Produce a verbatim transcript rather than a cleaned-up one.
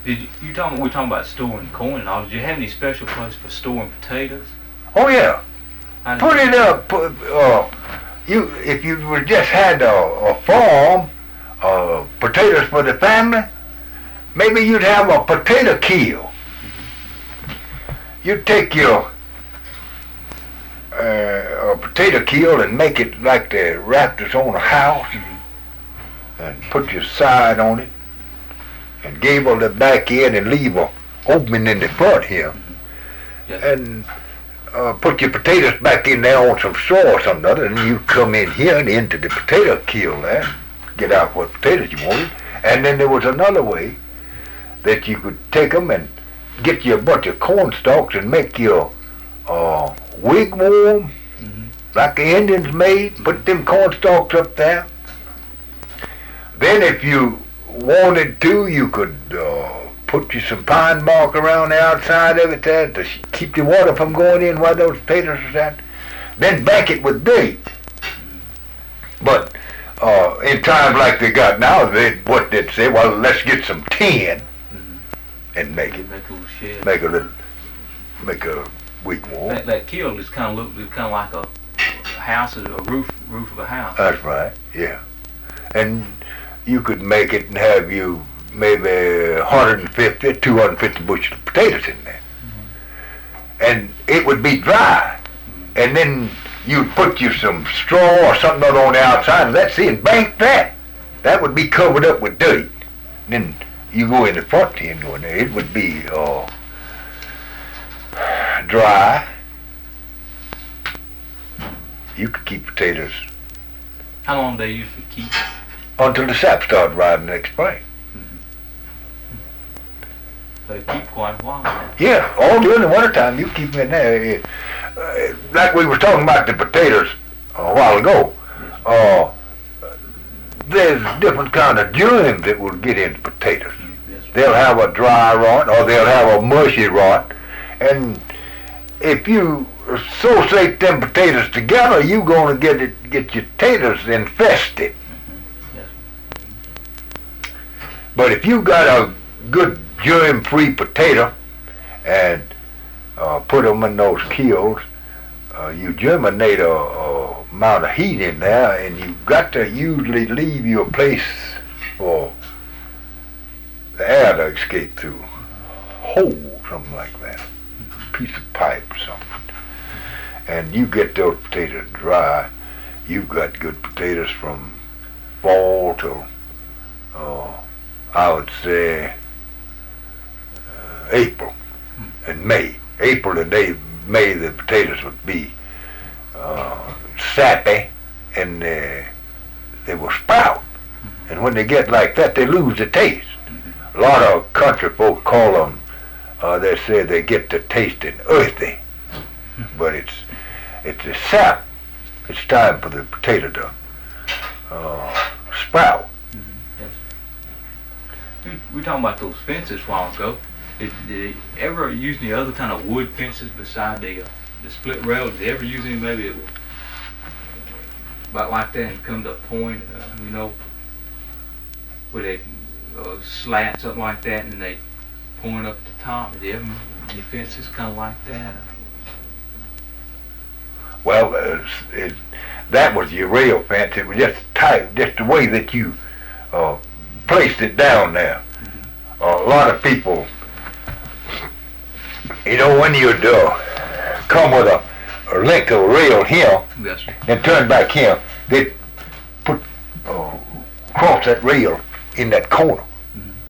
Did you, you talking? We're talking about storing corn and all. Did you have any special place for storing potatoes? Oh yeah. I Put it up. Put, uh, you if you would just had a, a farm, uh, potatoes for the family, maybe you'd have a potato kill. You'd take your uh, a potato kill and make it like the rafters on a house, mm-hmm. and put your side on it, and gable the back end and leave a opening in the front here, mm-hmm. yes. and uh, put your potatoes back in there on some straw or something other, and you come in here and into the potato kill there, get out what potatoes you wanted, and then there was another way that you could take them and get you a bunch of corn stalks and make your uh, wigwam, mm-hmm. like the Indians made, put them corn stalks up there. Then if you wanted to, you could uh, put you some pine bark around the outside of it there to keep the water from going in where those potatoes are at. Then bank it with dirt. But uh, in times like they got now, they what they'd say, well, let's get some tin mm-hmm. and make it, make a little shed, make a little, make a wigwam. That, that kill is kind of look, kind of like a house, a roof, roof of a house. That's right. Yeah, and you could make it and have you maybe one hundred fifty, two hundred fifty bushels of potatoes in there. Mm-hmm. And it would be dry. Mm-hmm. And then you'd put you some straw or something on the outside of that, see, and bank that. That would be covered up with dirt. Then you go in the front and go in there, it would be uh, dry. You could keep potatoes. How long do they usually keep? Until the sap started riding next spring. Mm-hmm. So they keep quite a while now. Yeah, all during the wintertime you keep them in there. Uh, like we were talking about the potatoes a while ago. Uh, there's different kind of germs that will get into potatoes. Yes, they'll have a dry rot or they'll have a mushy rot. And if you associate them potatoes together, you're going to get it, get your potatoes infested. But if you got a good germ-free potato and uh, put them in those kilns, uh, you germinate a, a amount of heat in there, and you got to usually leave your place for the air to escape through. Hole, something like that, a piece of pipe or something. And you get those potatoes dry, you've got good potatoes from fall till uh, I would say uh, April and May. April and May, May the potatoes would be uh, sappy and uh, they will sprout. And when they get like that, they lose the taste. A lot of country folk call them, uh, they say they get the tasting earthy, but it's it's a sap. It's time for the potato to uh, sprout. We were talking about those fences a while ago. Did, did they ever use any other kind of wood fences beside the uh, the split rail? Did they ever use any maybe about like that and come to a point, uh, you know, where they uh, slat something like that and they point up at the top? Did they ever any fences kind of like that? Well, uh, it, that was your rail fence. It was just tight, just the way that you uh, placed it down there. Mm-hmm. Uh, a lot of people, you know, when you'd uh, come with a, a length of rail here, yes, and turn back here, they'd put uh, cross that rail in that corner.